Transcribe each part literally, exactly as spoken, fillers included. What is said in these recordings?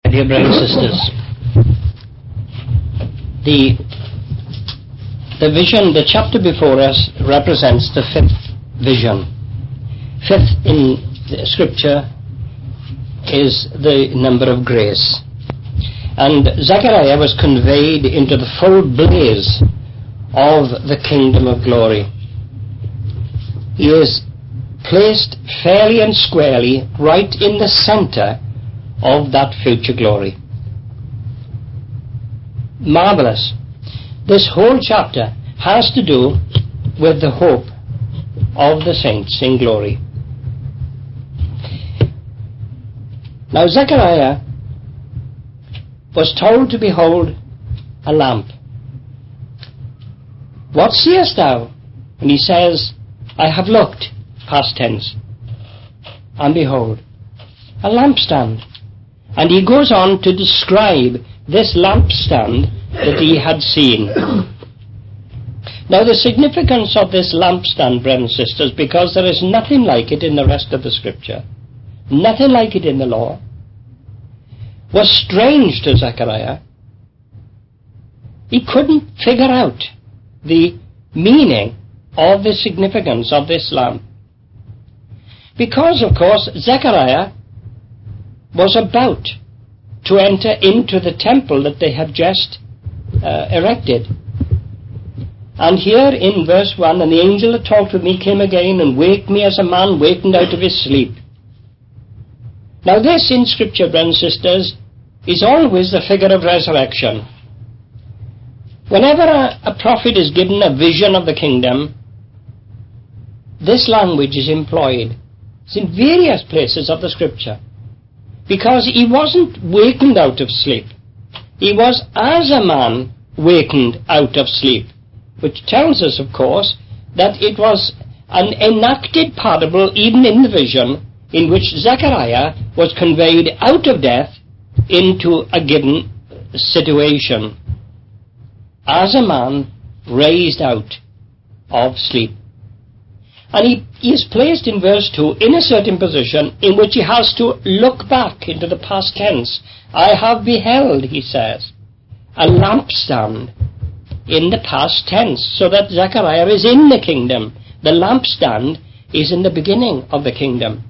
Dear brothers and sisters, the, the vision, the chapter before us represents the fifth vision. Fifth in the scripture is the number of grace. And Zechariah was conveyed into the full blaze of the kingdom of glory. He is placed fairly and squarely right in the center of that future glory. Marvelous. This whole chapter has to do with the hope of the saints in glory. Now Zechariah was told to behold a lamp. What seest thou? And he says, I have looked, past tense, and behold, a lampstand. And he goes on to describe this lampstand that he had seen. Now the significance of this lampstand, brothers and sisters, because there is nothing like it in the rest of the scripture, nothing like it in the law, was strange to Zechariah. He couldn't figure out the meaning of the significance of this lamp. Because, of course, Zechariah was about to enter into the temple that they had just uh, erected. And here in verse one, and the angel that talked with me came again and waked me as a man wakened out of his sleep. Now this in Scripture, brothers and sisters, is always the figure of resurrection. Whenever a, a prophet is given a vision of the kingdom, this language is employed. It's in various places of the Scripture. Because he wasn't wakened out of sleep. He was as a man wakened out of sleep. Which tells us, of course, that it was an enacted parable, even in the vision, in which Zechariah was conveyed out of death into a given situation. As a man raised out of sleep. And he, he is placed in verse two in a certain position in which he has to look back into the past tense. I have beheld, he says, a lampstand in the past tense, so that Zechariah is in the kingdom. The lampstand is in the beginning of the kingdom.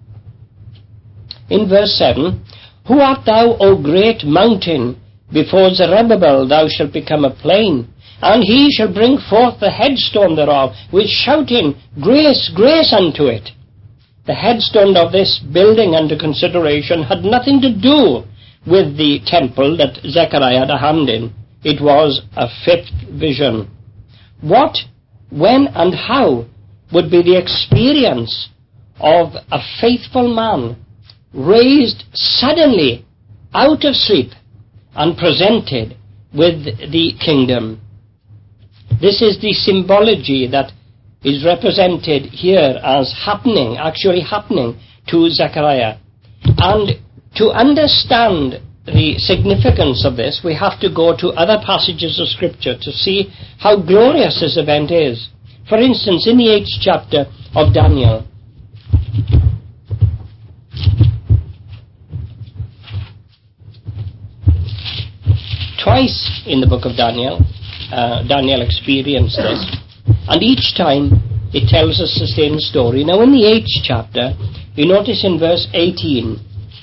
In verse seven, who art thou, O great mountain? Before Zerubbabel thou shalt become a plain. And he shall bring forth the headstone thereof, with shouting, grace, grace unto it. The headstone of this building under consideration had nothing to do with the temple that Zechariah had a hand in. It was a fifth vision. What, when, and how would be the experience of a faithful man raised suddenly out of sleep and presented with the kingdom? This is the symbology that is represented here as happening, actually happening to Zechariah. And to understand the significance of this, we have to go to other passages of Scripture to see how glorious this event is. For instance, in the eighth chapter of Daniel, twice in the book of Daniel, Uh, Daniel experienced this, and each time it tells us the same story. Now in the eighth chapter, you notice in verse eighteen,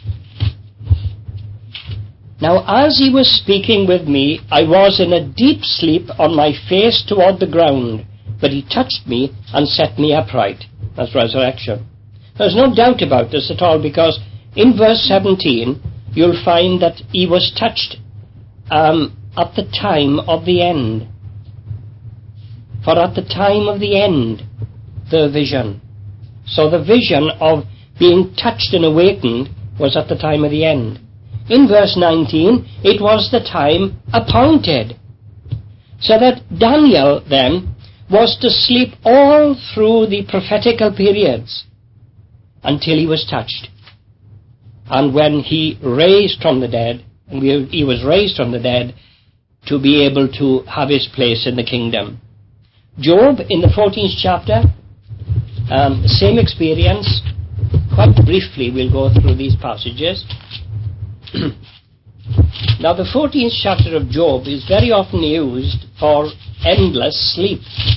now as he was speaking with me, I was in a deep sleep on my face toward the ground, but he touched me and set me upright. That's resurrection. There's no doubt about this at all, because in verse seventeen, you'll find that he was touched um, at the time of the end. For at the time of the end, the vision. So the vision of being touched and awakened was at the time of the end. In verse nineteen, it was the time appointed. So that Daniel then was to sleep all through the prophetical periods until he was touched. And when he raised from the dead, he was raised from the dead, to be able to have his place in the kingdom. Job, in the fourteenth chapter, um, same experience. Quite briefly, we'll go through these passages. Now the fourteenth chapter of Job is very often used for endless sleep.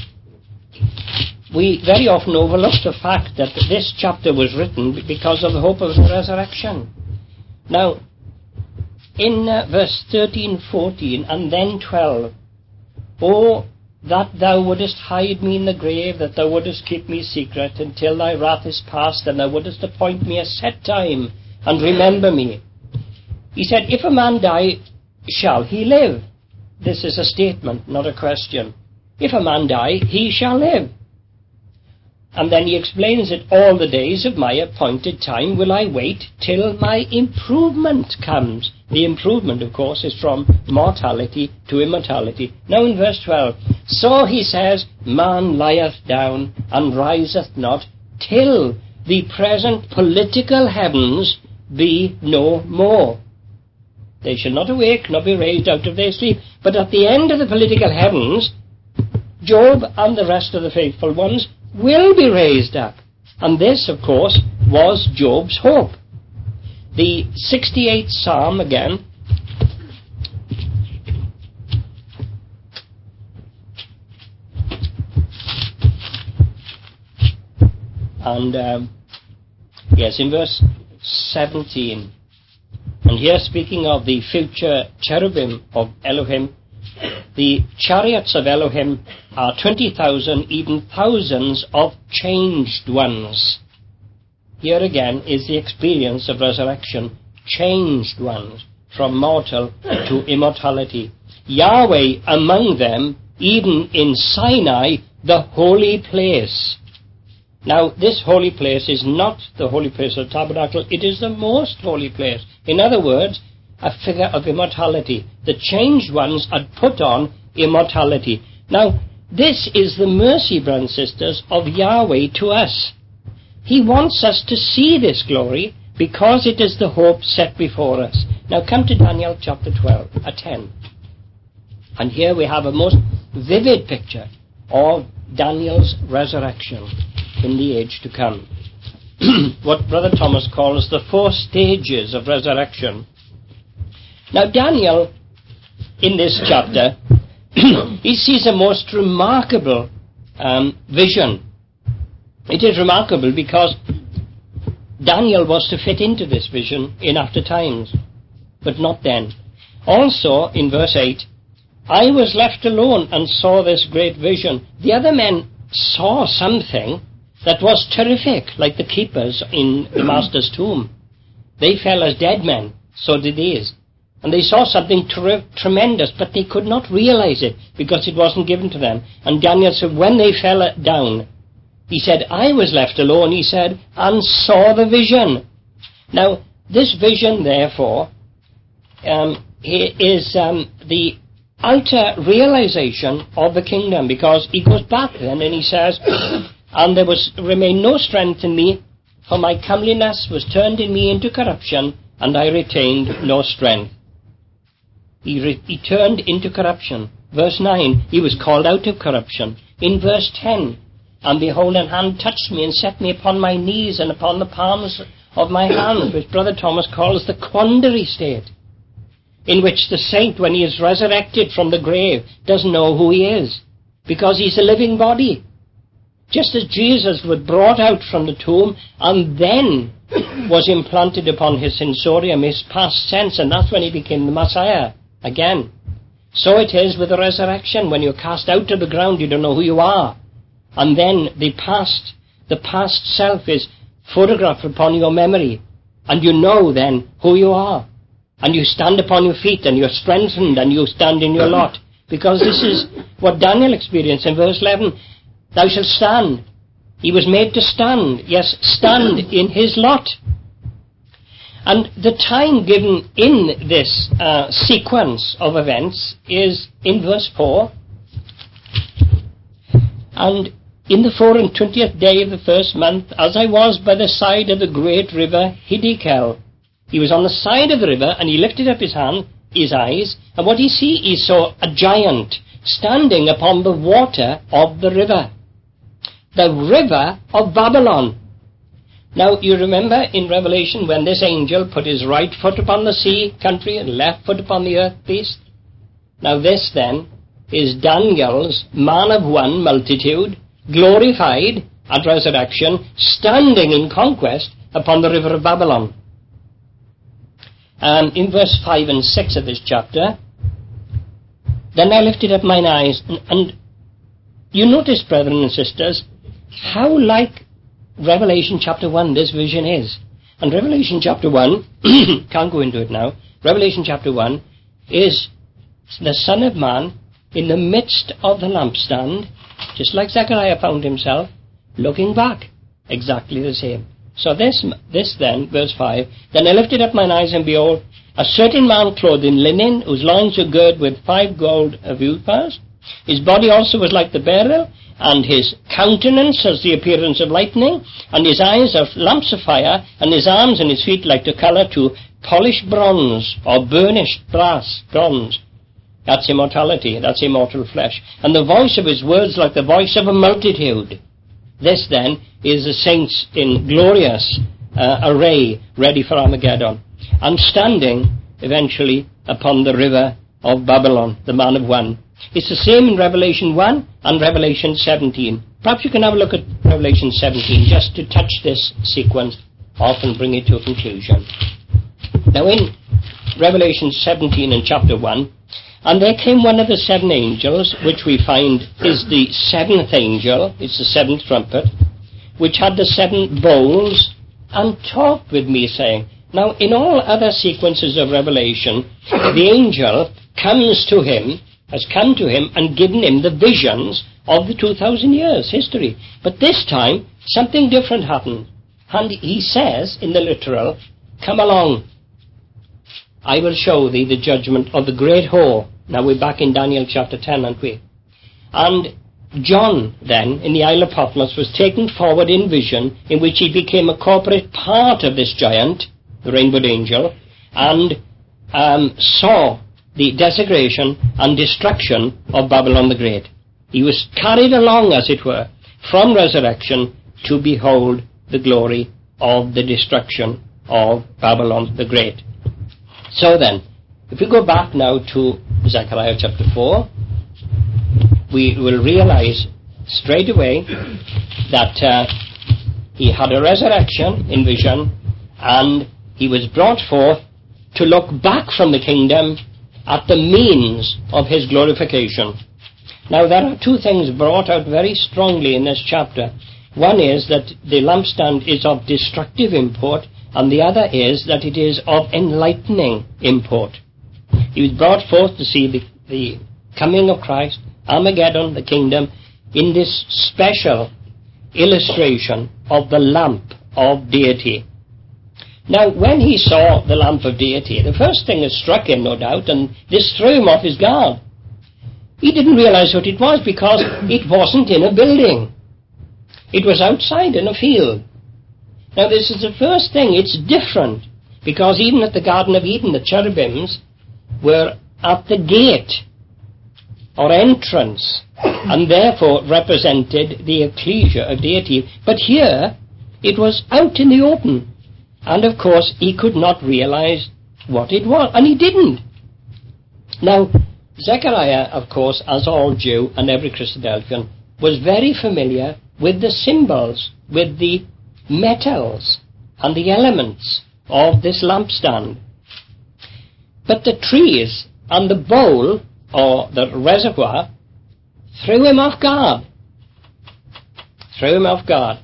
We very often overlook the fact that this chapter was written because of the hope of the resurrection. Now, in uh, verse thirteen, fourteen, and then twelve, "O that thou wouldest hide me in the grave, that thou wouldest keep me secret until thy wrath is past, and thou wouldest appoint me a set time, and remember me." He said, if a man die, shall he live? This is a statement, not a question. If a man die, he shall live. And then he explains it, all the days of my appointed time will I wait till my improvement comes. The improvement, of course, is from mortality to immortality. Now in verse twelve, so he says, man lieth down and riseth not till the present political heavens be no more. They shall not awake, nor be raised out of their sleep. But at the end of the political heavens, Job and the rest of the faithful ones will be raised up. And this, of course, was Job's hope. The sixty-eighth Psalm again. And, um, yes, in verse seventeen. And here, speaking of the future cherubim of Elohim, the chariots of Elohim are twenty thousand, even thousands of changed ones. Here again is the experience of resurrection. Changed ones, from mortal to immortality. Yahweh among them, even in Sinai, the holy place. Now, this holy place is not the holy place of the tabernacle, it is the most holy place. In other words, a figure of immortality. The changed ones had put on immortality. Now, this is the mercy, brothers and sisters, of Yahweh to us. He wants us to see this glory because it is the hope set before us. Now come to Daniel chapter twelve, uh, ten. And here we have a most vivid picture of Daniel's resurrection in the age to come. What Brother Thomas calls the four stages of resurrection. Now Daniel, in this chapter, he sees a most remarkable um, vision. It is remarkable because Daniel was to fit into this vision in after times, but not then. Also, in verse eight, I was left alone and saw this great vision. The other men saw something that was terrific, like the keepers in the master's tomb. They fell as dead men, so did these. And they saw something ter- tremendous, but they could not realize it because it wasn't given to them. And Daniel said, when they fell down, he said, I was left alone, he said, and saw the vision. Now, this vision, therefore, um, is um, the outer realization of the kingdom, because he goes back then and he says, and there was remained no strength in me, for my comeliness was turned in me into corruption, and I retained no strength. He, re- he turned into corruption. Verse nine, he was called out of corruption. In verse ten, and behold, an hand touched me and set me upon my knees and upon the palms of my hands, which Brother Thomas calls the quandary state, in which the saint, when he is resurrected from the grave, doesn't know who he is, because he's a living body. Just as Jesus was brought out from the tomb and then was implanted upon his sensorium, his past sense, and that's when he became the Messiah again. So it is with the resurrection. When you're cast out of the ground, you don't know who you are. And then the past, the past self is photographed upon your memory, and you know then who you are. And you stand upon your feet, and you're strengthened, and you stand in your lot. Because this is what Daniel experienced in verse eleven. Thou shalt stand. He was made to stand. Yes, stand in his lot. And the time given in this uh, sequence of events is in verse four. And in the four and twentieth day of the first month, as I was by the side of the great river Hiddekel. He was on the side of the river, and he lifted up his hand, his eyes, and what he see, he saw a giant standing upon the water of the river. The river of Babylon. Now, you remember in Revelation when this angel put his right foot upon the sea country and left foot upon the earth beast? Now this then is Daniel's man of one multitude, glorified at resurrection, standing in conquest upon the river of Babylon. Um, in verse five and six of this chapter, then I lifted up mine eyes, and, and you notice, brethren and sisters, how like Revelation chapter one this vision is. And Revelation chapter one, can't go into it now, Revelation chapter one is the Son of Man in the midst of the lampstand, just like Zechariah found himself, looking back, exactly the same. So this, this then, verse five, then I lifted up mine eyes, and behold, a certain man clothed in linen, whose loins were girt with five gold ephod. His body also was like the beryl, and his countenance as the appearance of lightning, and his eyes of lamps of fire, and his arms and his feet like to colour to polished bronze, or burnished brass, bronze. That's immortality, that's immortal flesh. And the voice of his words like the voice of a multitude. This then is the saints in glorious uh, array, ready for Armageddon, and standing eventually upon the river of Babylon, the man of one. It's the same in Revelation one and Revelation seventeen. Perhaps you can have a look at Revelation seventeen just to touch this sequence off and bring it to a conclusion. Now in Revelation seventeen and chapter one, and there came one of the seven angels, which we find is the seventh angel, it's the seventh trumpet, which had the seven bowls, and talked with me, saying. Now, in all other sequences of Revelation, the angel comes to him, has come to him, and given him the visions of the two thousand years history. But this time, something different happened. And he says, in the literal, come along, I will show thee the judgment of the great whore. Now we're back in Daniel chapter ten, aren't we? And John, then, in the Isle of Patmos, was taken forward in vision, in which he became a corporate part of this giant, the rainbowed angel, and um, saw the desecration and destruction of Babylon the Great. He was carried along, as it were, from resurrection to behold the glory of the destruction of Babylon the Great. So then, if we go back now to Zechariah chapter four, we will realize straight away that uh, he had a resurrection in vision, and he was brought forth to look back from the kingdom at the means of his glorification. Now there are two things brought out very strongly in this chapter. One is that the lampstand is of destructive import, and the other is that it is of enlightening import. He was brought forth to see the, the coming of Christ, Armageddon, the kingdom, in this special illustration of the lamp of deity. Now, when he saw the lamp of deity, the first thing that struck him, no doubt, and this threw him off his guard. He didn't realize what it was, because it wasn't in a building. It was outside in a field. Now, this is the first thing. It's different, because even at the Garden of Eden, the cherubims were at the gate, or entrance, and therefore represented the ecclesia of deity. But here, it was out in the open. And of course, he could not realize what it was, and he didn't. Now, Zechariah, of course, as all Jew and every Christadelphian, was very familiar with the symbols, with the metals and the elements of this lampstand. But the trees and the bowl, or the reservoir, threw him off guard. Threw him off guard.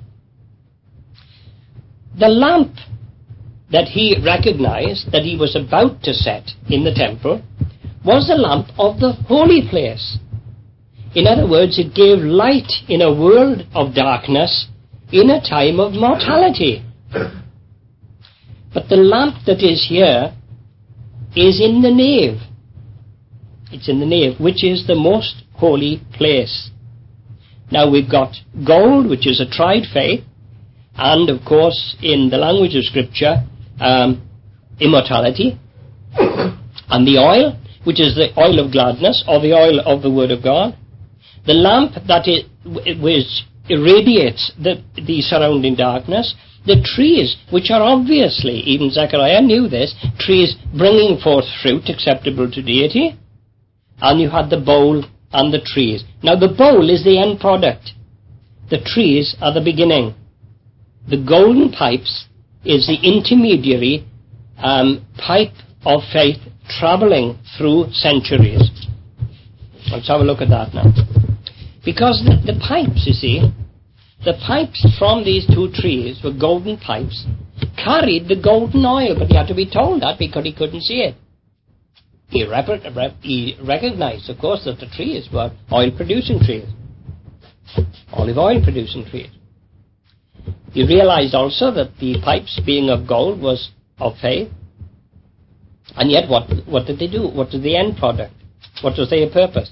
The lamp that he recognized that he was about to set in the temple was the lamp of the holy place. In other words, it gave light in a world of darkness in a time of mortality. But the lamp that is here is in the nave. It's in the nave, which is the most holy place. Now we've got gold, which is a tried faith, and of course, in the language of Scripture, um, immortality, and the oil, which is the oil of gladness, or the oil of the Word of God. The lamp that it, which irradiates the, the surrounding darkness. The trees, which are obviously, even Zechariah knew this, trees bringing forth fruit acceptable to deity. And you had the bowl and the trees. Now the bowl is the end product. The trees are the beginning. The golden pipes is the intermediary um, pipe of faith travelling through centuries. Let's have a look at that now. Because the, the pipes, you see, the pipes from these two trees were golden pipes, carried the golden oil, but he had to be told that because he couldn't see it. He, rep- rep- he recognized, of course, that the trees were oil-producing trees, olive oil-producing trees. He realized also that the pipes, being of gold, was of faith. And yet, what, what did they do? What was the end product? What was their purpose?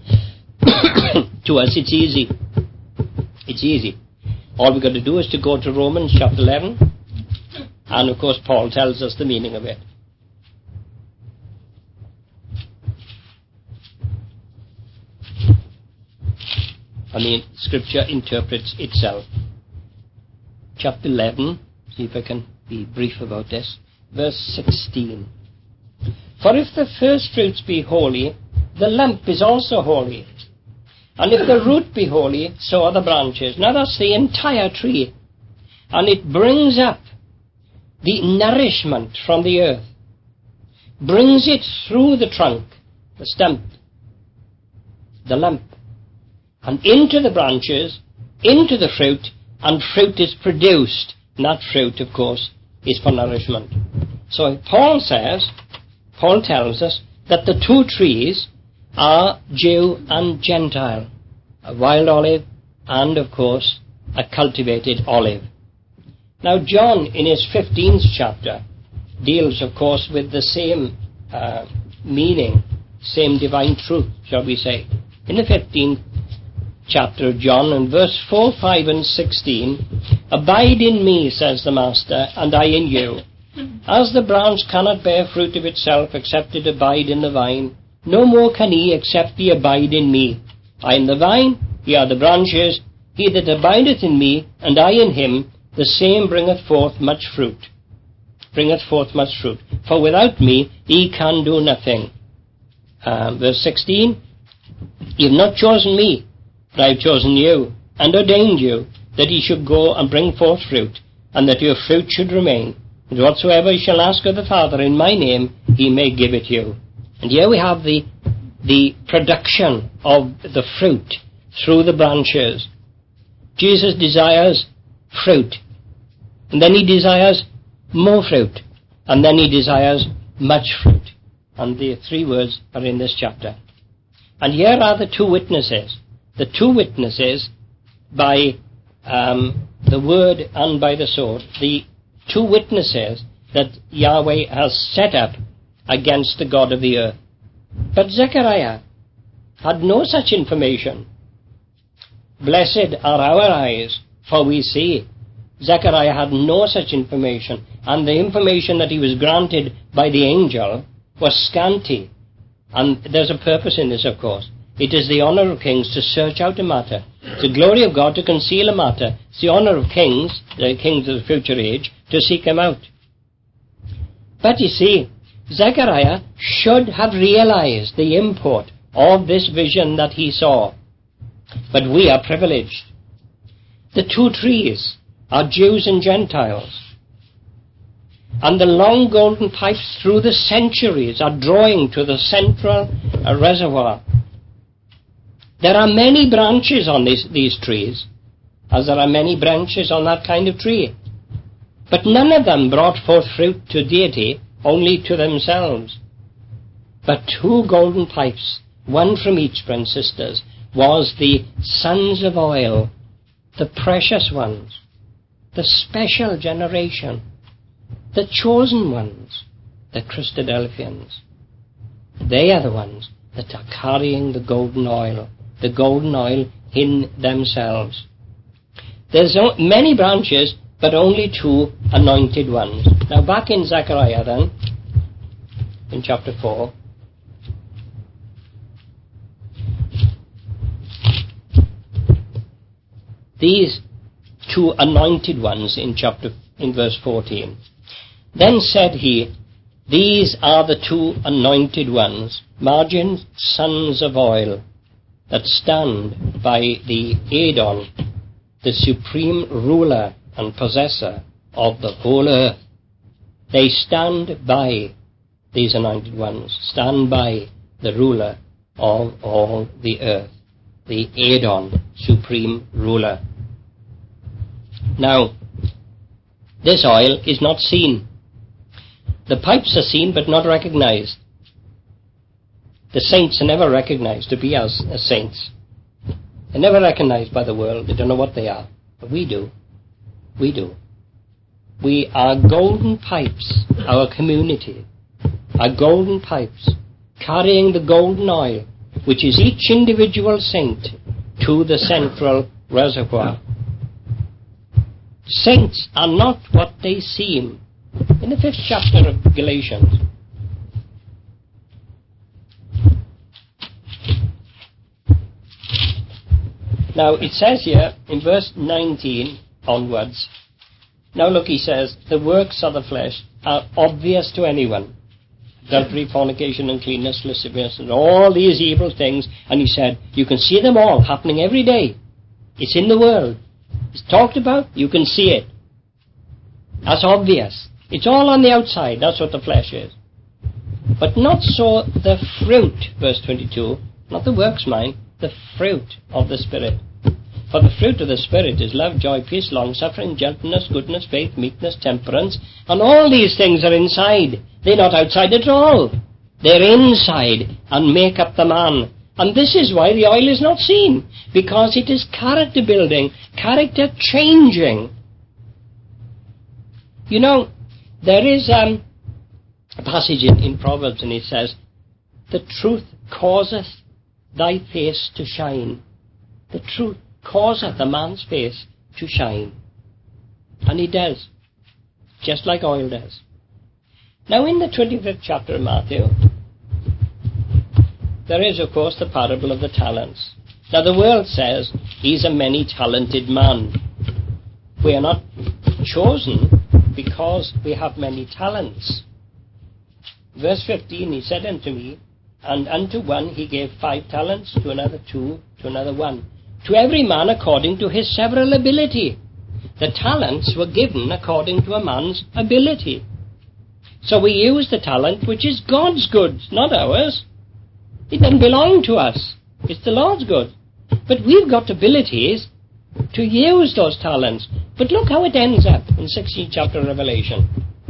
To us, it's easy. It's easy. All we've got to do is to go to Romans chapter eleven, and of course Paul tells us the meaning of it. I mean, Scripture interprets itself. Chapter eleven, see if I can be brief about this. Verse sixteen. For if the first fruits be holy, the lump is also holy. And if the root be holy, so are the branches. Now that's the entire tree. And it brings up the nourishment from the earth. Brings it through the trunk, the stump, the lump, and into the branches, into the fruit, and fruit is produced. And that fruit, of course, is for nourishment. So Paul says, Paul tells us that the two trees are Jew and Gentile, a wild olive and, of course, a cultivated olive. Now, John, in his fifteenth chapter, deals, of course, with the same uh, meaning, same divine truth, shall we say. In the fifteenth chapter of John, in verse four, five, and sixteen, abide in me, says the Master, and I in you. As the branch cannot bear fruit of itself except it abide in the vine, no more can ye except ye abide in me. I am the vine, ye are the branches. He that abideth in me, and I in him, the same bringeth forth much fruit. Bringeth forth much fruit. For without me ye can do nothing. Um, verse sixteen, ye have not chosen me, but I have chosen you, and ordained you, that ye should go and bring forth fruit, and that your fruit should remain. And whatsoever ye shall ask of the Father in my name, he may give it you. And here we have the, the production of the fruit through the branches. Jesus desires fruit. And then he desires more fruit. And then he desires much fruit. And the three words are in this chapter. And here are the two witnesses. The two witnesses by um, the word and by the sword. The two witnesses that Yahweh has set up against the God of the earth. But Zechariah had no such information. Blessed are our eyes, for we see. Zechariah had no such information, and the information that he was granted by the angel was scanty. And there's a purpose in this, of course. It is the honor of kings to search out a matter. It's the glory of God to conceal a matter. It's the honor of kings, the kings of the future age, to seek him out. But you see, Zechariah should have realized the import of this vision that he saw. But we are privileged. The two trees are Jews and Gentiles. And the long golden pipes through the centuries are drawing to the central uh, reservoir. There are many branches on this, these trees, as there are many branches on that kind of tree. But none of them brought forth fruit to deity, only to themselves. But two golden pipes, one from each, friends, sisters, was the sons of oil, the precious ones, the special generation, the chosen ones, the Christadelphians. They are the ones that are carrying the golden oil, the golden oil in themselves. There's many branches, but only two anointed ones. Now back in Zechariah then, in chapter four. these two anointed ones in chapter in verse fourteen. Then said he, these are the two anointed ones, margin sons of oil, that stand by the Edom, the supreme ruler and possessor of the whole earth. They stand by, these anointed ones, stand by the ruler of all the earth, the Edom, supreme ruler. Now, this oil is not seen. The pipes are seen but not recognized. The saints are never recognized to be as, as saints. They're never recognized by the world. They don't know what they are. But we do. We do. We are golden pipes, our community, are golden pipes, carrying the golden oil, which is each individual saint, to the central reservoir. Saints are not what they seem. In the fifth chapter of Galatians, now it says here in verse nineteen onwards, now look, he says, the works of the flesh are obvious to anyone. Adultery, fornication, uncleanness, lasciviousness, and all these evil things. And he said, you can see them all happening every day. It's in the world. It's talked about. You can see it. That's obvious. It's all on the outside. That's what the flesh is. But not so the fruit, verse twenty-two, not the works, mind, the fruit of the Spirit. For the fruit of the Spirit is love, joy, peace, long-suffering, gentleness, goodness, faith, meekness, temperance. And all these things are inside. They're not outside at all. They're inside and make up the man. And this is why the oil is not seen. Because it is character building, character changing. You know, there is um, a passage in, in Proverbs, and it says, the truth causeth thy face to shine. The truth causeth a man's face to shine. And it does. Just like oil does. Now in the twenty-fifth chapter of Matthew, there is of course the parable of the talents. Now the world says, he's a many-talented man. We are not chosen because we have many talents. Verse fifteen, he said unto me, and unto one he gave five talents, to another two, to another one. To every man according to his several ability. The talents were given according to a man's ability. So we use the talent which is God's goods, not ours. It doesn't belong to us. It's the Lord's good. But we've got abilities to use those talents. But look how it ends up in sixteenth chapter of Revelation.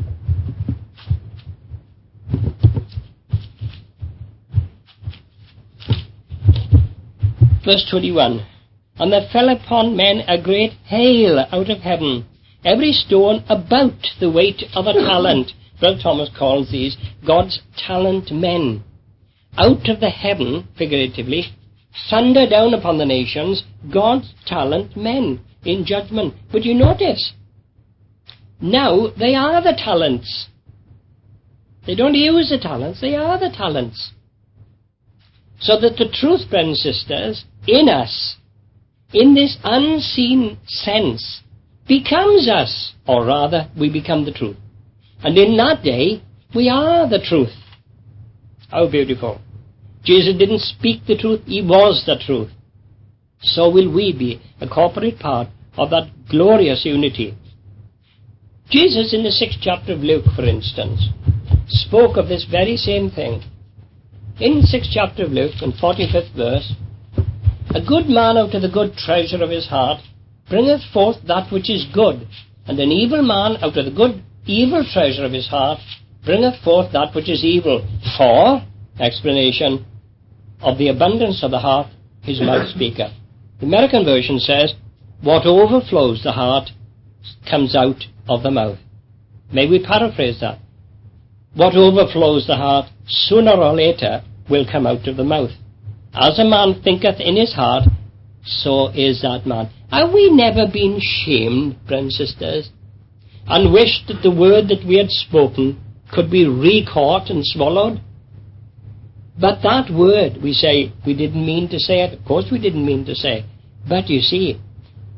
Verse twenty-one. And there fell upon men a great hail out of heaven, every stone about the weight of a talent. Brother Thomas calls these God's talent men. Out of the heaven, figuratively, thunder down upon the nations, God's talent men in judgment. But you notice, now they are the talents. They don't use the talents, they are the talents. So that the truth, brothers and sisters, in us, in this unseen sense, becomes us, or rather, we become the truth. And in that day, we are the truth. How beautiful. Jesus didn't speak the truth, he was the truth. So will we be a corporate part of that glorious unity. Jesus, in the sixth chapter of Luke, for instance, spoke of this very same thing. In the sixth chapter of Luke, in forty-fifth verse, a good man out of the good treasure of his heart bringeth forth that which is good, and an evil man out of the good evil treasure of his heart bringeth forth that which is evil. For, explanation, of the abundance of the heart his mouth speaketh. The American version says, what overflows the heart comes out of the mouth. May we paraphrase that? What overflows the heart, sooner or later, will come out of the mouth. As a man thinketh in his heart, so is that man. Have we never been shamed, brothers and sisters, and wished that the word that we had spoken could be re-caught and swallowed? But that word, we say, we didn't mean to say it. Of course we didn't mean to say. But you see,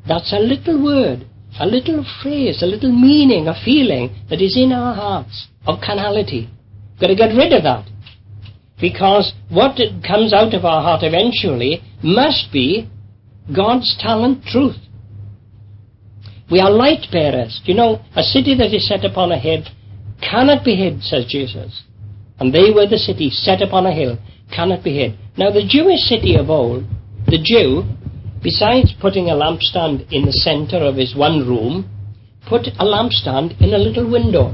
That's a little word, a little phrase, a little meaning, a feeling that is in our hearts of carnality. Got to get rid of that. Because what comes out of our heart eventually must be God's talent, truth. We are light bearers. You know, a city that is set upon a hill cannot be hid, says Jesus. And they were the city set upon a hill, cannot be hid. Now the Jewish city of old, the Jew, besides putting a lampstand in the center of his one room, put a lampstand in a little window,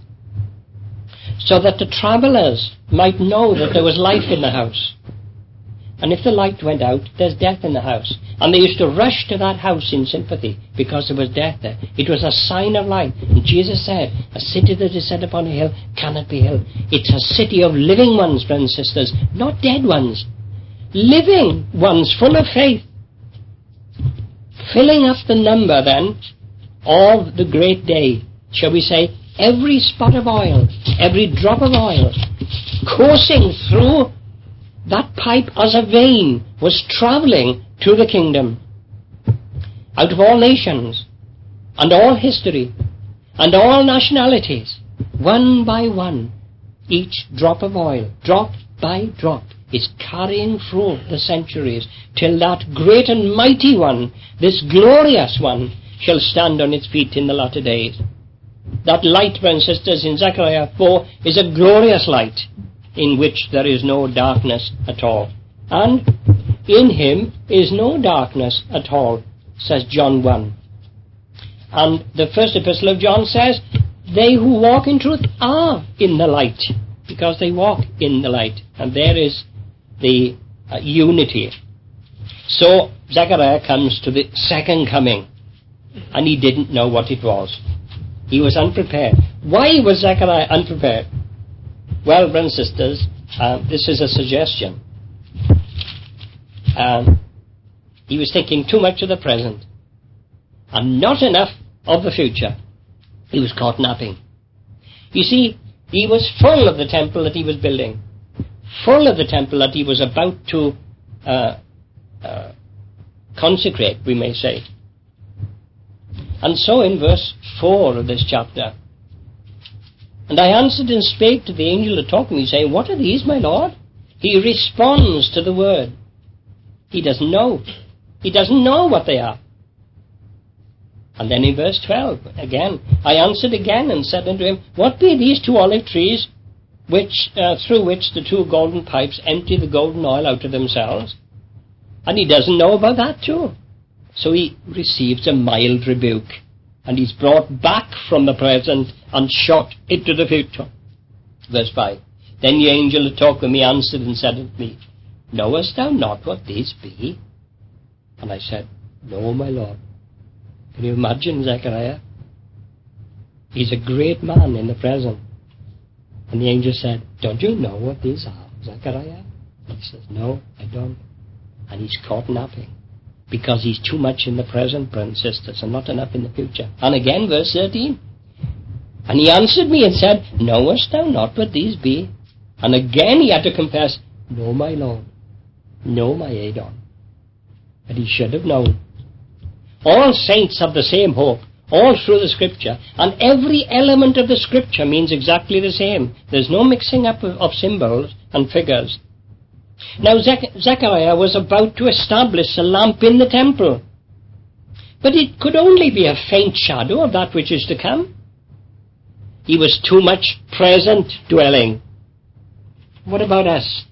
so that the travelers might know that there was life in the house. And if the light went out, there's death in the house. And they used to rush to that house in sympathy because there was death there. It was a sign of life. And Jesus said, a city that is set upon a hill cannot be hid. It's a city of living ones, brothers and sisters, not dead ones. Living ones full of faith. Filling up the number then of the great day, shall we say, every spot of oil, every drop of oil, coursing through that pipe as a vein, was traveling to the kingdom. Out of all nations, and all history, and all nationalities, one by one, each drop of oil, drop by drop, is carrying through the centuries, till that great and mighty one, this glorious one, shall stand on its feet in the latter days. That light, brothers and sisters, in Zechariah four is a glorious light in which there is no darkness at all. And in him is no darkness at all, says John one. And the first epistle of John says, they who walk in truth are in the light, because they walk in the light. And there is the uh, unity. So Zechariah comes to the second coming, and he didn't know what it was. He was unprepared. Why was Zechariah unprepared? Well, brothers and sisters, uh, this is a suggestion. Um, he was thinking too much of the present and not enough of the future. He was caught napping. You see, he was full of the temple that he was building, full of the temple that he was about to uh, uh, consecrate, we may say. And so in verse four of this chapter, and I answered and spake to the angel that talked to me, saying, what are these, my Lord? He responds to the word. He doesn't know. He doesn't know what they are. And then in verse twelve, again, I answered again and said unto him, what be these two olive trees, which uh, through which the two golden pipes empty the golden oil out of themselves? And he doesn't know about that too. So he receives a mild rebuke. And he's brought back from the present and shot into the future. Verse five. Then the angel that talked with me answered and said unto me, knowest thou not what these be? And I said, no, my Lord. Can you imagine Zechariah? He's a great man in the present. And the angel said, don't you know what these are, Zechariah? And he says, no, I don't. And he's caught napping. Because he's too much in the present, brothers and sisters, and not enough in the future. And again, verse thirteen. And he answered me and said, knowest thou not what these be? And again he had to confess, no, my Lord. No, my Adon. And he should have known. All saints have the same hope, all through the Scripture. And every element of the Scripture means exactly the same. There's no mixing up of, of symbols and figures. Now Zech- Zechariah was about to establish a lamp in the temple. But it could only be a faint shadow of that which is to come. He was too much present dwelling. What about us?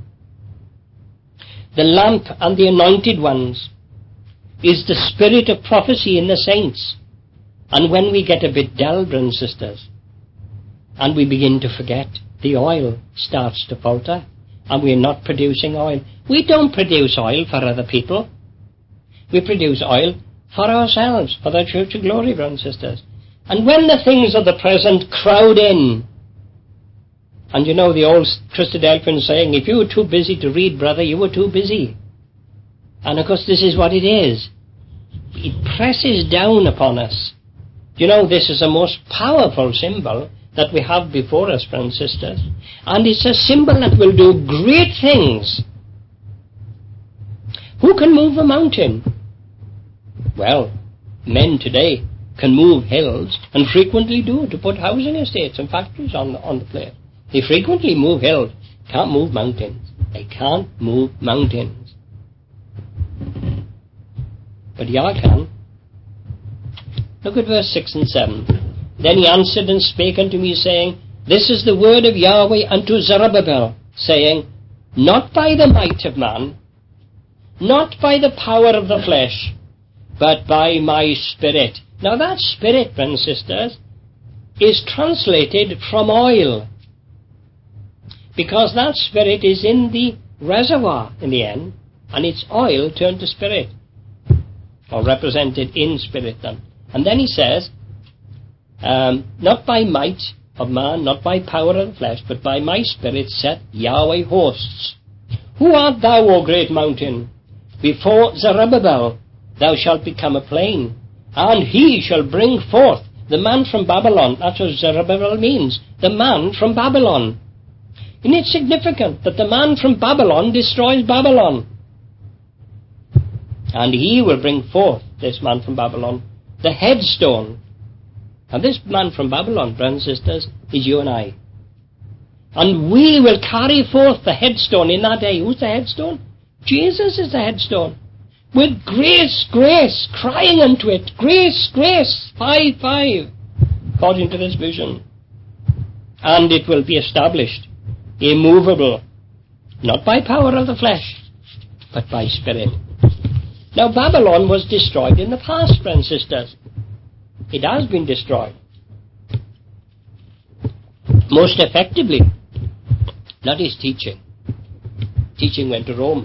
The lamp and the anointed ones is the spirit of prophecy in the saints. And when we get a bit dull, brothers and sisters, and we begin to forget, the oil starts to falter. And we're not producing oil. We don't produce oil for other people. We produce oil for ourselves, for the future glory, brothers and sisters. And when the things of the present crowd in, and you know the old Christadelphian saying, if you were too busy to read, brother, you were too busy. And of course this is what it is. It presses down upon us. You know, this is a most powerful symbol that we have before us, brothers and sisters. And it's a symbol that will do great things. Who can move a mountain? Well, men today can move hills, and frequently do, to put housing estates and factories on the, on the place. They frequently move hills. Can't move mountains. They can't move mountains. But Yah can. Look at verse six and seven. Then he answered and spake unto me, saying, This is the word of Yahweh unto Zerubbabel, saying, Not by the might of man, not by the power of the flesh, but by my Spirit. Now that Spirit, friends and sisters, is translated from oil, because that Spirit is in the reservoir in the end, and it's oil turned to Spirit, or represented in Spirit then. And then he says, um, not by might of man, not by power of the flesh, but by my Spirit saith Yahweh hosts. Who art thou, O great mountain? Before Zerubbabel thou shalt become a plain, and he shall bring forth the man from Babylon. That's what Zerubbabel means, the man from Babylon. And it's significant that the man from Babylon destroys Babylon. And he will bring forth, this man from Babylon, the headstone. And this man from Babylon, brothers and sisters, is you and I. And we will carry forth the headstone in that day. Who's the headstone? Jesus is the headstone. With grace, grace, crying unto it, grace, grace, five, five, according to this vision. And it will be established, immovable, not by power of the flesh, but by Spirit. Now Babylon was destroyed in the past, friends and sisters. It has been destroyed. Most effectively, not his teaching. Teaching went to Rome.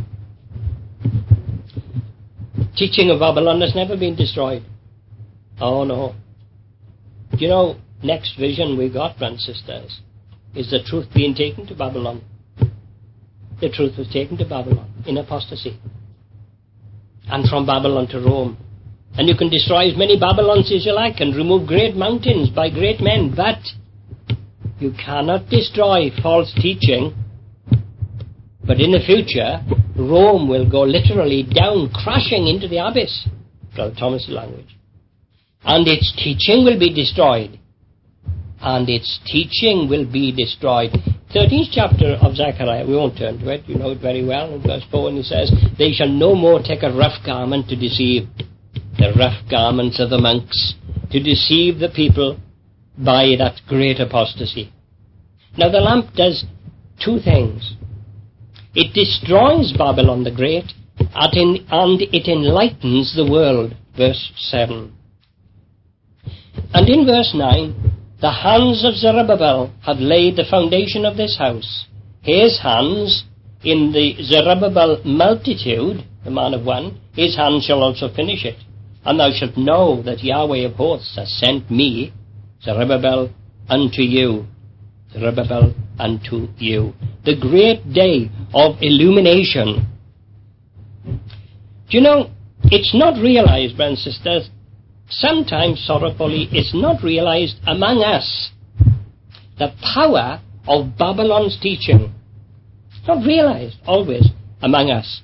Teaching of Babylon has never been destroyed. Oh no. You know, next vision we got, friends and sisters, is the truth being taken to Babylon. The truth was taken to Babylon in apostasy. And from Babylon to Rome. And you can destroy as many Babylons as you like and remove great mountains by great men, but you cannot destroy false teaching. But in the future, Rome will go literally down, crashing into the abyss, Brother Thomas' language. And its teaching will be destroyed. And its teaching will be destroyed. thirteenth chapter of Zechariah, we won't turn to it, you know it very well, in verse four, and he says, They shall no more take a rough garment to deceive, the rough garments of the monks, to deceive the people by that great apostasy. Now the lamp does two things. It destroys Babylon the Great, and it enlightens the world, verse seven. And in verse nine, the hands of Zerubbabel have laid the foundation of this house. His hands, in the Zerubbabel multitude, the man of one, his hands shall also finish it. And thou shalt know that Yahweh of hosts has sent me, Zerubbabel, unto you. Zerubbabel, unto you. The great day of illumination. Do you know, it's not realized, brothers and sisters, sometimes sorrowfully, it's not realized among us the power of Babylon's teaching. It's not realized always among us.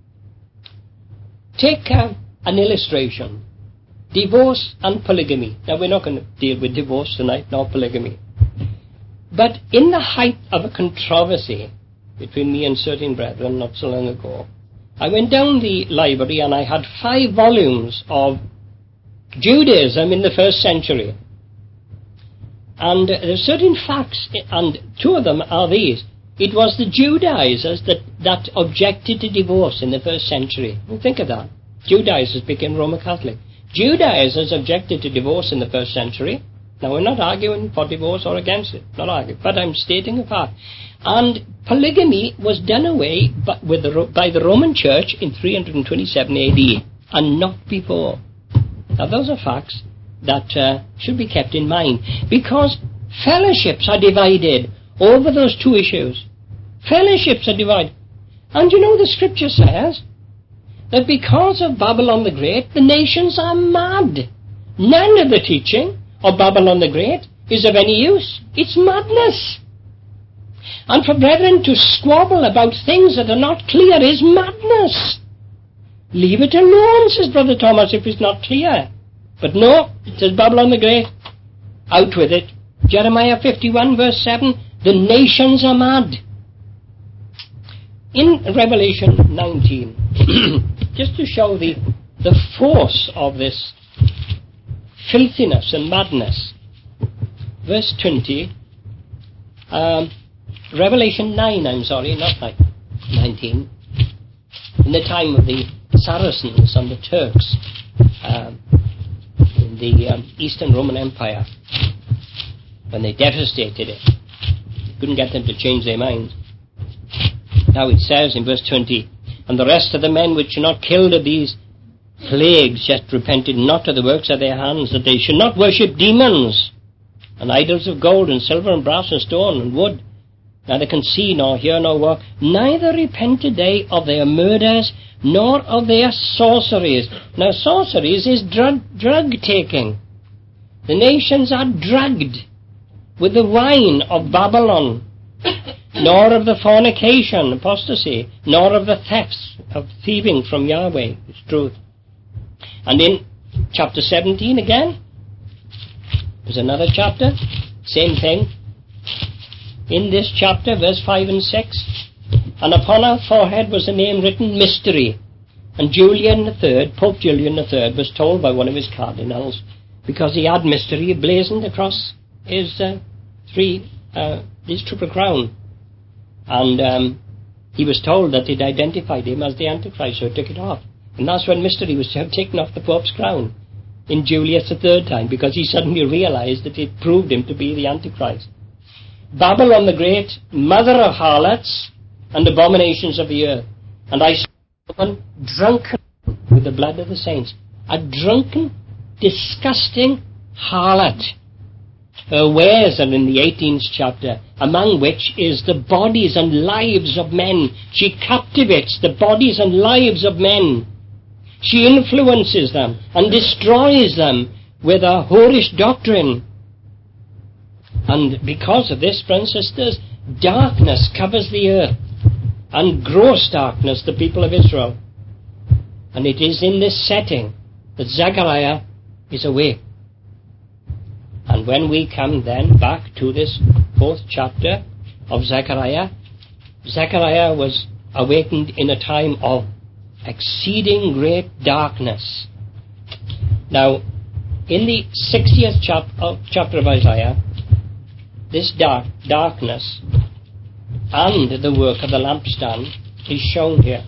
Take uh, an illustration. Divorce and polygamy. Now we're not going to deal with divorce tonight, nor polygamy. But in the height of a controversy between me and certain brethren not so long ago, I went down the library and I had five volumes of Judaism in the first century. And there are certain facts, and two of them are these. It was the Judaizers that, that objected to divorce in the first century. Well, think of that. Judaizers became Roman Catholic. Judaizers objected to divorce in the first century. Now, we're not arguing for divorce or against it, not arguing, but I'm stating a fact. And polygamy was done away by, with the, by the Roman Church in three twenty-seven A D, and not before. Now, those are facts that uh, should be kept in mind, because fellowships are divided over those two issues. Fellowships are divided. And you know, the scripture says that because of Babylon the Great, the nations are mad. None of the teaching of Babylon the Great is of any use. It's madness. And for brethren to squabble about things that are not clear is madness. Leave it alone, says Brother Thomas, if it's not clear. But no, it says Babylon the Great. Out with it. Jeremiah fifty-one verse seven, the nations are mad. In Revelation nineteen, just to show the, the force of this filthiness and madness, verse twenty, um, Revelation nine, I'm sorry, not nine, nineteen, in the time of the Saracens and the Turks um, in the um, Eastern Roman Empire, when they devastated it, couldn't get them to change their minds. Now it says in verse twenty, and the rest of the men which were not killed of these plagues yet repented not of the works of their hands, that they should not worship demons and idols of gold and silver and brass and stone and wood, neither can see nor hear nor walk, neither repented they of their murders nor of their sorceries. Now sorceries is drug, drug taking. The nations are drugged with the wine of Babylon, nor of the fornication, apostasy, nor of the thefts of thieving from Yahweh, it's truth. And in chapter seventeen again, there's another chapter, same thing. In this chapter, verse five and six, and upon our forehead was a name written, Mystery. And Julian the Third, Pope Julian the Third, was told by one of his cardinals, because he had mystery blazoned across his uh, three, uh, his triple crown. And um, he was told that it identified him as the Antichrist, so he took it off. And that's when mystery was taken off the Pope's crown in Julius the third time, because he suddenly realized that it proved him to be the Antichrist. Babylon the Great, mother of harlots and abominations of the earth. And I saw a woman drunken with the blood of the saints. A drunken, disgusting harlot. Her wares are in the eighteenth chapter, among which is the bodies and lives of men. She captivates the bodies and lives of men. She influences them and destroys them with a whorish doctrine. And because of this, friends and sisters, darkness covers the earth, and gross darkness the people of Israel. And it is in this setting that Zechariah is awake. And when we come then back to this fourth chapter of Zechariah, Zechariah was awakened in a time of exceeding great darkness. Now, in the sixtieth chap- uh, chapter of Isaiah, this dark darkness and the work of the lampstand is shown here.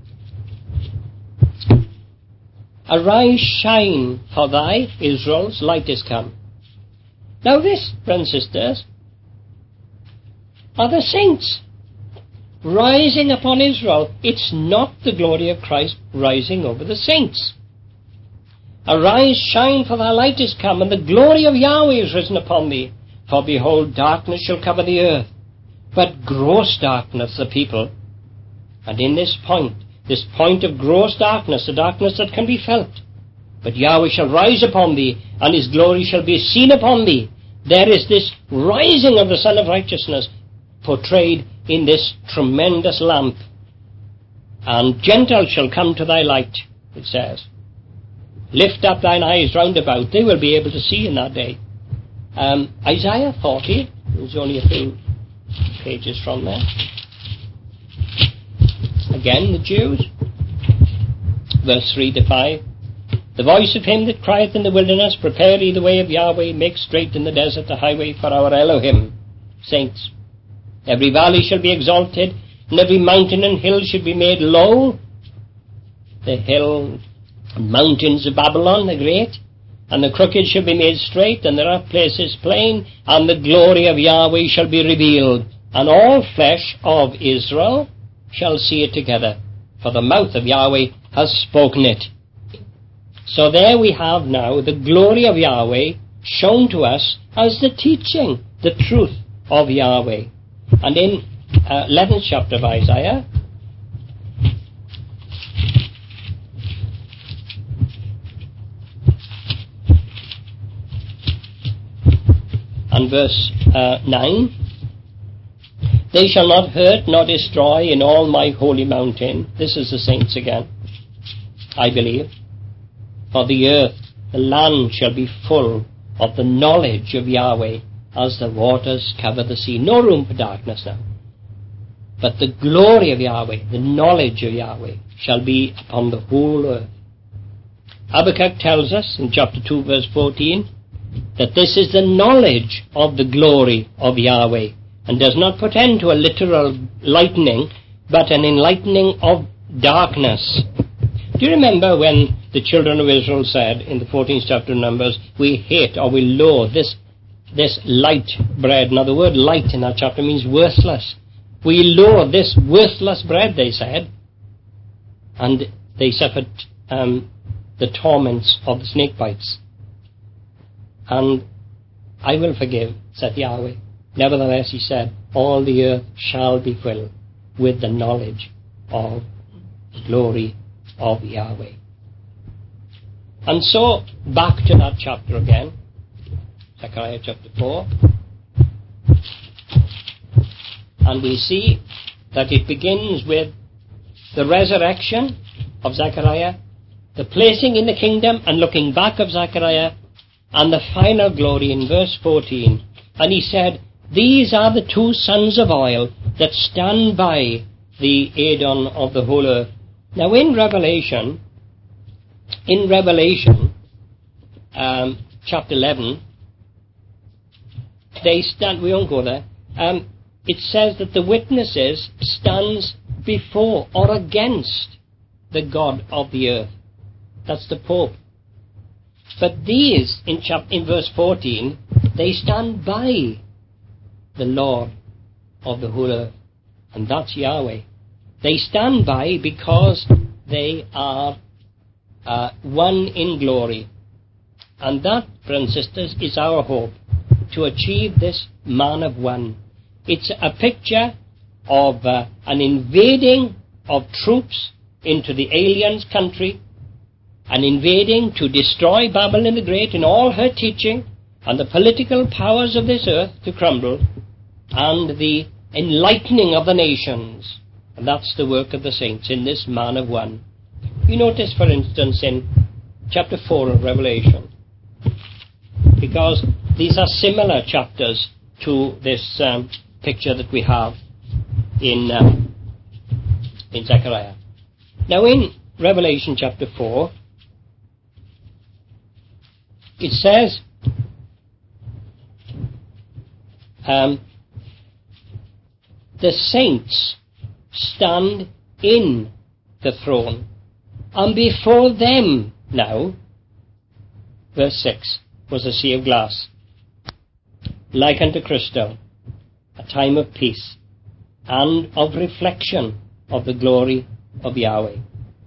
Arise, shine, for thy, Israel's, light is come. Now this, friends and sisters, are the saints rising upon Israel. It's not the glory of Christ rising over the saints. Arise, shine, for thy light is come, and the glory of Yahweh is risen upon thee. For behold, darkness shall cover the earth, but gross darkness the people. And in this point, this point of gross darkness, the darkness that can be felt, but Yahweh shall rise upon thee, and his glory shall be seen upon thee. There is this rising of the Son of Righteousness portrayed in this tremendous lamp. And Gentiles shall come to thy light, it says. Lift up thine eyes round about. They will be able to see in that day. Um, Isaiah forty, there's only a few pages from there. Again, the Jews. Verse three to five. The voice of him that crieth in the wilderness, prepare ye the way of Yahweh, make straight in the desert a highway for our Elohim. Saints, every valley shall be exalted, and every mountain and hill shall be made low. The hill and mountains of Babylon are great, and the crooked shall be made straight, and the rough places plain, and the glory of Yahweh shall be revealed, and all flesh of Israel shall see it together, for the mouth of Yahweh has spoken it. So there we have now the glory of Yahweh shown to us as the teaching, the truth of Yahweh. And in uh, eleventh chapter of Isaiah, and verse uh, nine, they shall not hurt nor destroy in all my holy mountain. This is the saints again. I believe. For the earth, the land shall be full of the knowledge of Yahweh as the waters cover the sea. No room for darkness now. But the glory of Yahweh, the knowledge of Yahweh, shall be upon the whole earth. Habakkuk tells us in chapter two verse fourteen that this is the knowledge of the glory of Yahweh, and does not put end to a literal lightning, but an enlightening of darkness. Do you remember when the children of Israel said in the fourteenth chapter of Numbers, we hate or we loathe this, this light bread? Now the word light in that chapter means worthless. We loathe this worthless bread, they said. And they suffered um, the torments of the snake bites. And I will forgive, said Yahweh. Nevertheless, he said, all the earth shall be filled with the knowledge of the glory of Yahweh. And so, back to that chapter again, Zechariah chapter four. And we see that it begins with the resurrection of Zechariah, the placing in the kingdom and looking back of Zechariah, and the final glory in verse fourteen. And he said, these are the two sons of oil that stand by the Adon of the whole earth. Now in Revelation, in Revelation, um, chapter eleven, they stand, we won't go there, um, it says that the witnesses stands before or against the God of the earth. That's the Pope. But these, in, chap- in verse fourteen, they stand by the Lord of the whole earth. And that's Yahweh. They stand by because they are uh, one in glory. And that, brothers and sisters, is our hope, to achieve this man of one. It's a picture of uh, an invading of troops into the alien's country, an invading to destroy Babylon the Great in all her teaching, and the political powers of this earth to crumble, and the enlightening of the nations. And that's the work of the saints in this man of one. You notice, for instance, in chapter four of Revelation, because these are similar chapters to this um, picture that we have in um, in Zechariah. Now in Revelation chapter four, it says, um, the saints stand in the throne, and before them now, verse six, was a sea of glass, like unto crystal, a time of peace, and of reflection of the glory of Yahweh.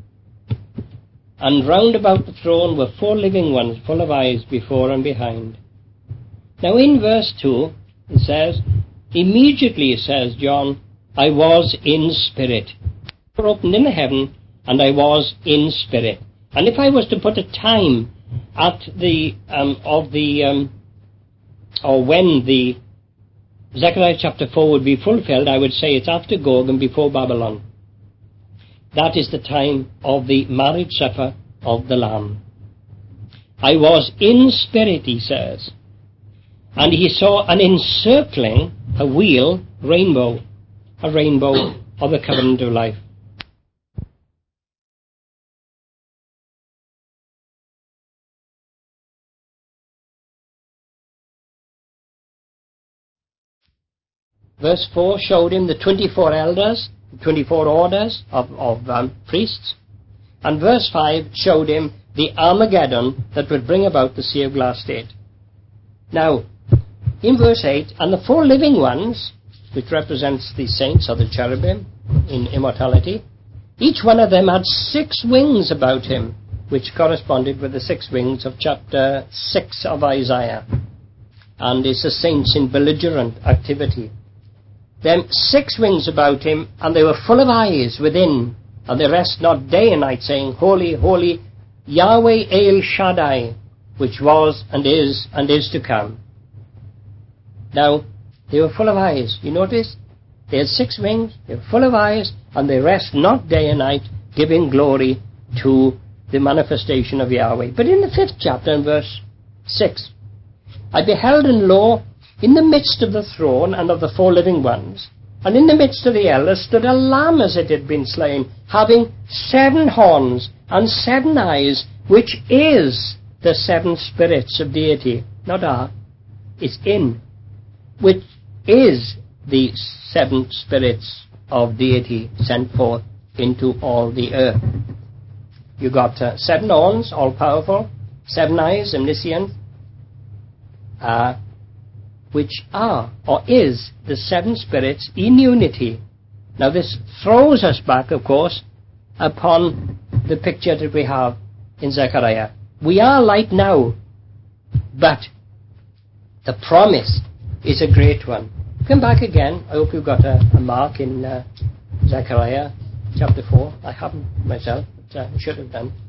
And round about the throne were four living ones, full of eyes before and behind. Now in verse two, it says, immediately, it says John, I was in spirit. The door opened in the heaven, and I was in spirit. And if I was to put a time at the, um, of the, um, or when the Zechariah chapter four would be fulfilled, I would say it's after Gog and before Babylon. That is the time of the marriage supper of the Lamb. I was in spirit, he says, and he saw an encircling, a wheel, rainbow, a rainbow of the covenant of life. Verse four showed him the twenty-four elders, the twenty-four orders of, of um, priests. And verse five showed him the Armageddon that would bring about the sea of glass state. Now, in verse eight, and the four living ones, which represents the saints or the cherubim in immortality, each one of them had six wings about him, which corresponded with the six wings of chapter six of Isaiah. And it's the saints in belligerent activity. Then six wings about him, and they were full of eyes within, and they rest not day and night, saying, Holy, holy, Yahweh El Shaddai, which was, and is, and is to come. Now, they were full of eyes. You notice? They had six wings, they were full of eyes, and they rest not day and night, giving glory to the manifestation of Yahweh. But in the fifth chapter, in verse six, I beheld, and lo, in the midst of the throne and of the four living ones, and in the midst of the elders, stood a lamb as it had been slain, having seven horns and seven eyes, which is the seven spirits of deity. Not are, it's in, which is the seven spirits of deity sent forth into all the earth. You got uh, seven horns, all-powerful, seven eyes, omniscient, uh, which are, or is, the seven spirits in unity. Now this throws us back, of course, upon the picture that we have in Zechariah. We are light now, but the promise is a great one. Come back again. I hope you've got a, a mark in uh, Zechariah chapter four. I haven't myself, but I should have done.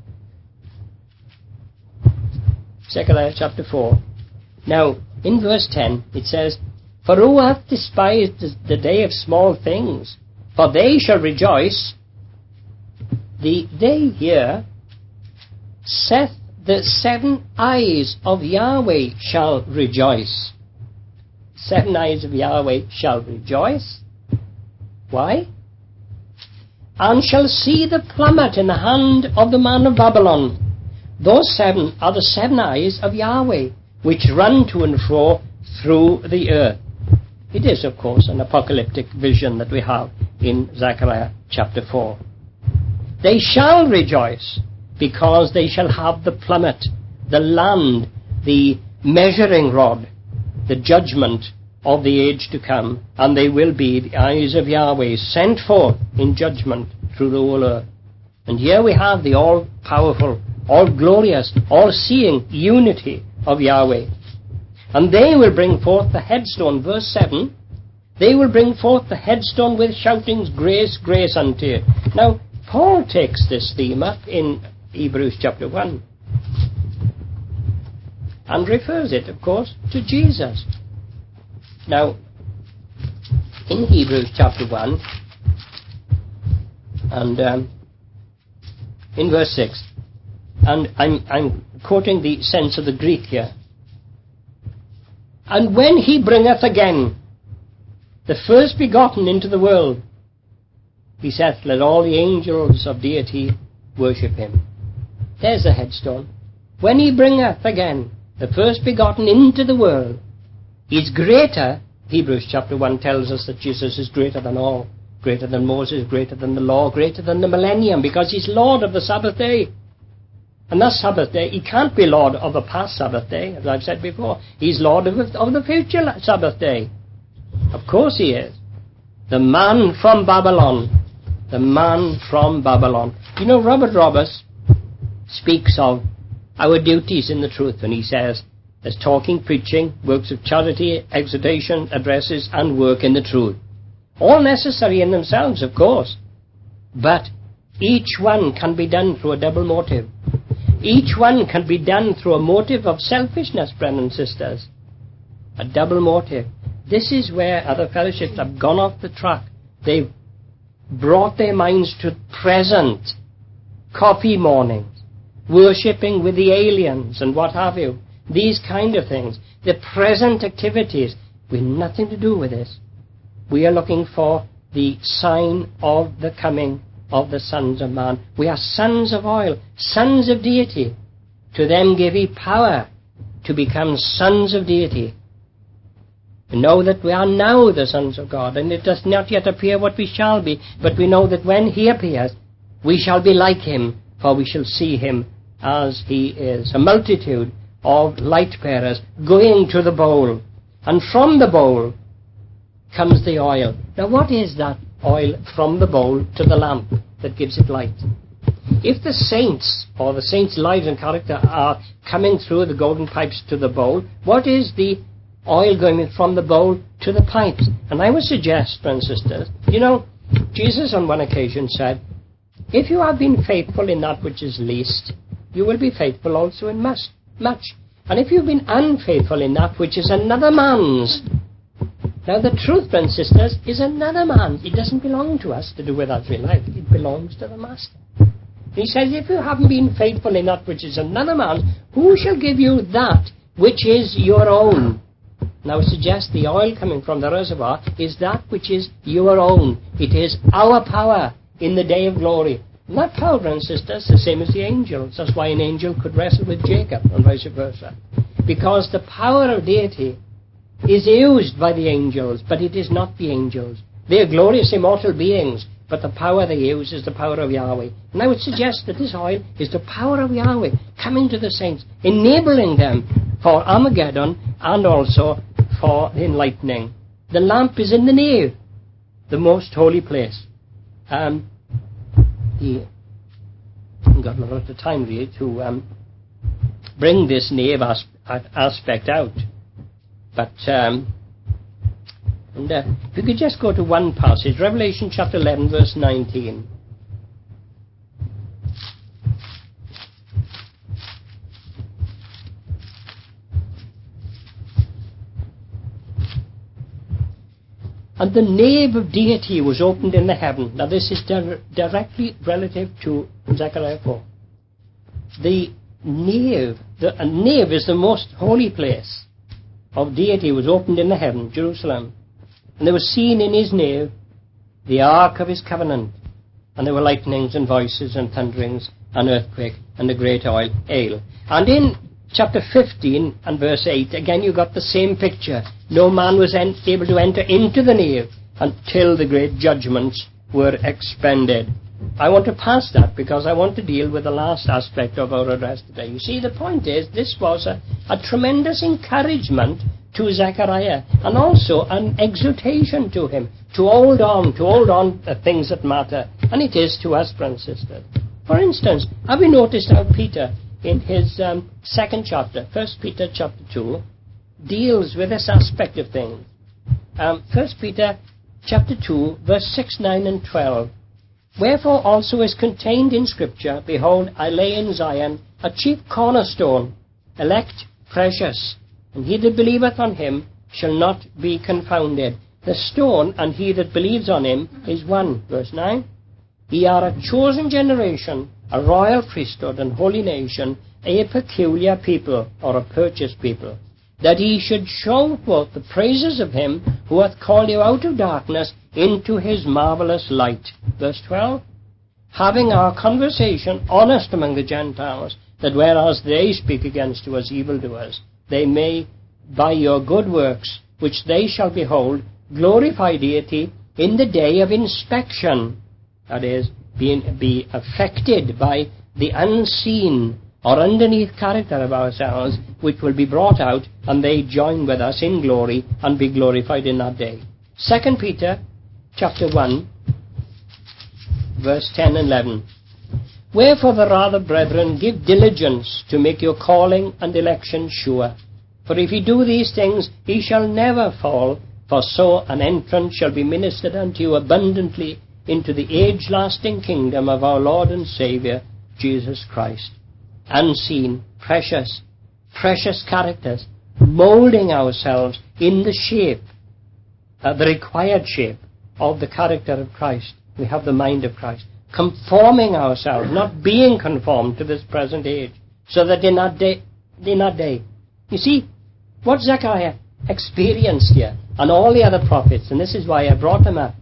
Zechariah chapter four. Now, in verse ten, it says, For who hath despised the day of small things? For they shall rejoice. The day here saith, the seven eyes of Yahweh shall rejoice. Seven eyes of Yahweh shall rejoice. Why? And shall see the plummet in the hand of the man of Babylon. Those seven are the seven eyes of Yahweh, which run to and fro through the earth. It is, of course, an apocalyptic vision that we have in Zechariah chapter four. They shall rejoice, because they shall have the plummet, the land, the measuring rod, the judgment of the age to come, and they will be the eyes of Yahweh sent forth in judgment through the whole earth. And here we have the all-powerful, all-glorious, all-seeing unity of Yahweh. And they will bring forth the headstone, verse seven, they will bring forth the headstone with shoutings, grace, grace unto you. Now, Paul takes this theme up in Hebrews chapter one and refers it, of course, to Jesus. Now, in Hebrews chapter one and um, in verse six, and I'm, I'm quoting the sense of the Greek here, and when he bringeth again the first begotten into the world, he saith, let all the angels of deity worship him. There's the headstone. When he bringeth again the first begotten into the world, he's greater. Hebrews chapter one tells us that Jesus is greater than all, greater than Moses, greater than the law, greater than the millennium, because he's Lord of the Sabbath day. And that Sabbath day, he can't be Lord of the past Sabbath day, as I've said before. He's Lord of, of the future Sabbath day. Of course he is. The man from Babylon. The man from Babylon. You know, Robert Roberts speaks of our duties in the truth, and he says, there's talking, preaching, works of charity, exhortation, addresses, and work in the truth. All necessary in themselves, of course. But each one can be done through a double motive. Each one can be done through a motive of selfishness, brothers and sisters. A double motive. This is where other fellowships have gone off the track. They've brought their minds to present coffee mornings, worshipping with the aliens and what have you. These kind of things. The present activities. We have nothing to do with this. We are looking for the sign of the coming of the sons of man. We are sons of oil, sons of deity. To them give he power to become sons of deity. We know that we are now the sons of God, and it does not yet appear what we shall be, but we know that when he appears, we shall be like him, for we shall see him as he is. A multitude of light bearers going to the bowl, and from the bowl comes the oil. Now what is that oil from the bowl to the lamp that gives it light? If the saints, or the saints' lives and character, are coming through the golden pipes to the bowl, what is the oil going from the bowl to the pipes? And I would suggest, brothers and sisters, you know, Jesus on one occasion said, if you have been faithful in that which is least, you will be faithful also in much. much. And if you've been unfaithful in that which is another man's, now the truth, brothers and sisters, is another man's. It doesn't belong to us to do with as we like. It belongs to the Master. He says, if you haven't been faithful in that which is another man's, who shall give you that which is your own? Now, suggest the oil coming from the reservoir is that which is your own. It is our power in the day of glory. And that power, brothers and sisters, is the same as the angels. That's why an angel could wrestle with Jacob and vice versa. Because the power of deity is used by the angels, but it is not the angels. They are glorious immortal beings, but the power they use is the power of Yahweh. And I would suggest that this oil is the power of Yahweh coming to the saints, enabling them for Armageddon and also for enlightening. The lamp is in the nave, the most holy place. Um, the, I've got a lot of time really to um, bring this nave as, aspect out. But um, and, uh, if you could just go to one passage, Revelation chapter eleven, verse nineteen. And the nave of deity was opened in the heaven. Now this is di- directly relative to Zechariah four. The nave, the a nave is the most holy place of deity, was opened in the heaven, Jerusalem. And there was seen in his nave the ark of his covenant. And there were lightnings and voices and thunderings and earthquake and a great oil, hail. And in chapter fifteen and verse eight, again you got the same picture. No man was en- able to enter into the nave until the great judgments were expended. I want to pass that because I want to deal with the last aspect of our address today. You see, the point is, this was a, a tremendous encouragement to Zechariah and also an exhortation to him to hold on, to hold on to things that matter. And it is to us, brothers and sisters. For instance, have you noticed how Peter, in his um, second chapter, First Peter chapter two, deals with this aspect of things? Um, First Peter chapter two, verse six, nine, and twelve. Wherefore also is contained in Scripture, behold, I lay in Zion a chief cornerstone, elect, precious, and he that believeth on him shall not be confounded. The stone, and he that believes on him, is one. Verse nine. Ye are a chosen generation, a royal priesthood, and holy nation, a peculiar people, or a purchased people, that he should show forth the praises of him who hath called you out of darkness into his marvelous light. Verse twelve. Having our conversation honest among the Gentiles, that whereas they speak against you as evildoers, they may, by your good works, which they shall behold, glorify deity in the day of inspection. That is, being, be affected by the unseen or underneath character of ourselves, which will be brought out, and they join with us in glory and be glorified in that day. Second Peter chapter one, verse ten and eleven. Wherefore the rather, brethren, give diligence to make your calling and election sure. For if ye do these things, ye shall never fall, for so an entrance shall be ministered unto you abundantly into the age-lasting kingdom of our Lord and Saviour, Jesus Christ. Unseen, precious, precious characters, moulding ourselves in the shape, uh, the required shape of the character of Christ. We have the mind of Christ. Conforming ourselves, not being conformed to this present age, so that in that day, in that day, you see, what Zechariah experienced here, and all the other prophets, and this is why I brought them up.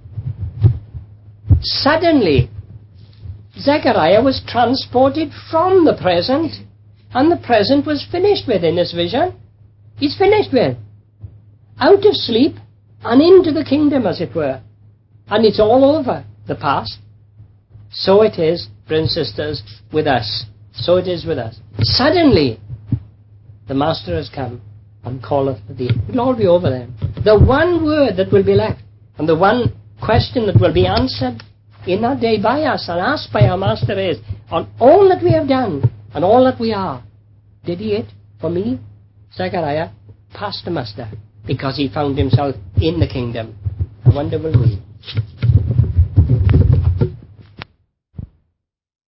Suddenly, Zechariah was transported from the present, and the present was finished with in his vision. He's finished with. Out of sleep, and into the kingdom, as it were. And it's all over, the past. So it is, brothers and sisters, with us. So it is with us. Suddenly, the Master has come and calleth for thee. It'll all be over then. The one word that will be left, and the one question that will be answered in that day by us and asked by our Master is, on all that we have done and all that we are, did he it for me? Zechariah passed the muster because he found himself in the kingdom. I wonder will we?